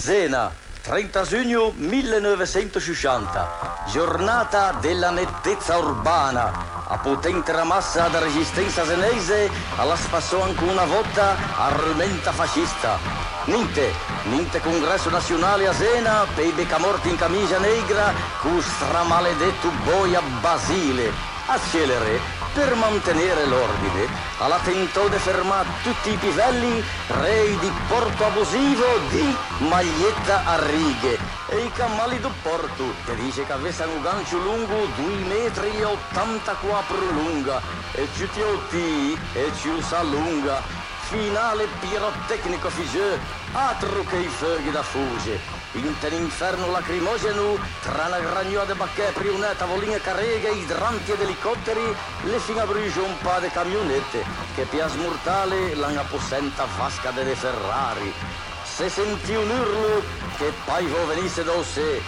Zena, 30 giugno 1960, giornata della nettezza urbana. A potente massa da resistenza senese alla spassò anche una volta armenta fascista. Ninte congresso nazionale a Zena, per i beccamorti in camicia negra, cu stramaledetto boia Basile. Accelere per mantenere l'ordine, alla tentò di fermare tutti i pivelli, rei di porto abusivo di maglietta a righe e i camali do porto, che dice che avesse un gancio lungo 2,84 m lunga e ci tiotti e ci sa lunga, finale pirotecnico figeux, altro che i fuochi da fuse. In inferno lacrimogeno, tra la gragnola de bacchè, prionè, tavoline carreghe, idranti ed elicotteri, le fino a brugio un pa' de camionette, che pias mortale l'anappossenta vasca delle Ferrari. Se sentì un urlo, che paivo venisse da sé,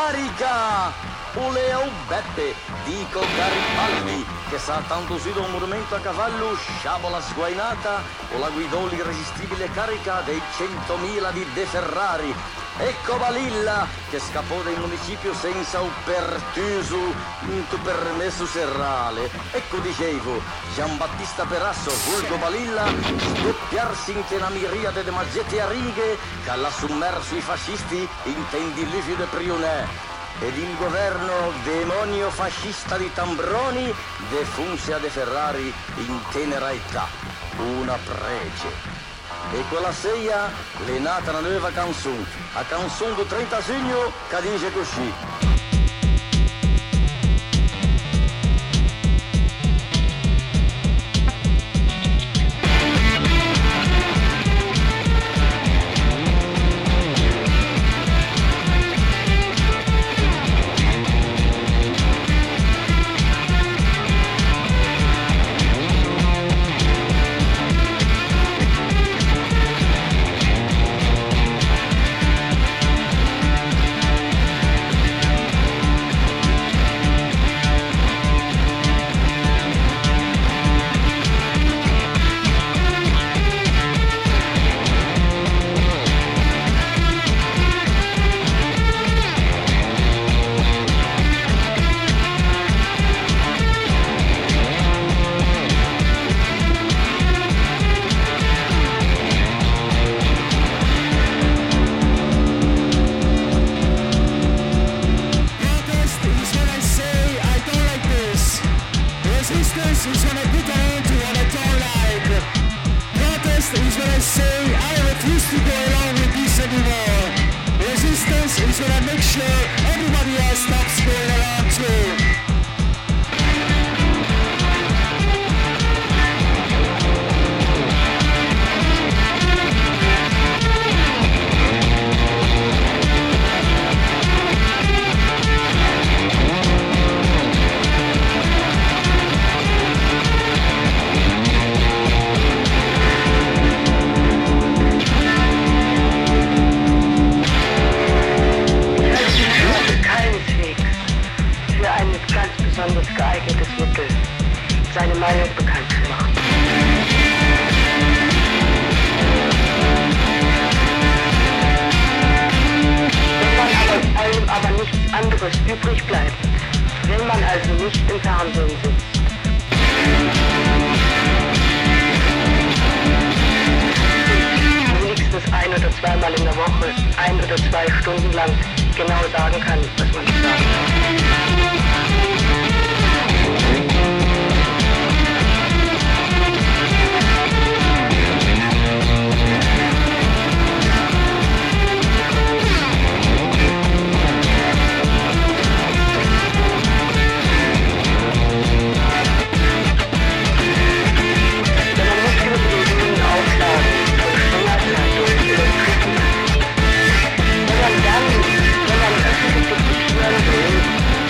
carica! Oleo Beppe, dico Garibaldi, che sa tanto su da un monumento a cavallo, sciabola sguainata, o la guidò l'irresistibile carica dei 100.000 di De Ferrari. Ecco Balilla, che scappò dal municipio senza un pertuso, un permesso serrale. Ecco dicevo, Giambattista Perasso, vulgo Balilla, sdoppiarsi in una miriade de maggette a righe, che alla sommerso i fascisti intendi Livio de Prionè. Ed il governo demonio fascista di Tambroni defunse a De Ferrari in tenera età. Una prece. E quella sera è nata una nuova canzone, a canzone del 30 giugno che dice così. Wenn man öffentlich diskutieren will,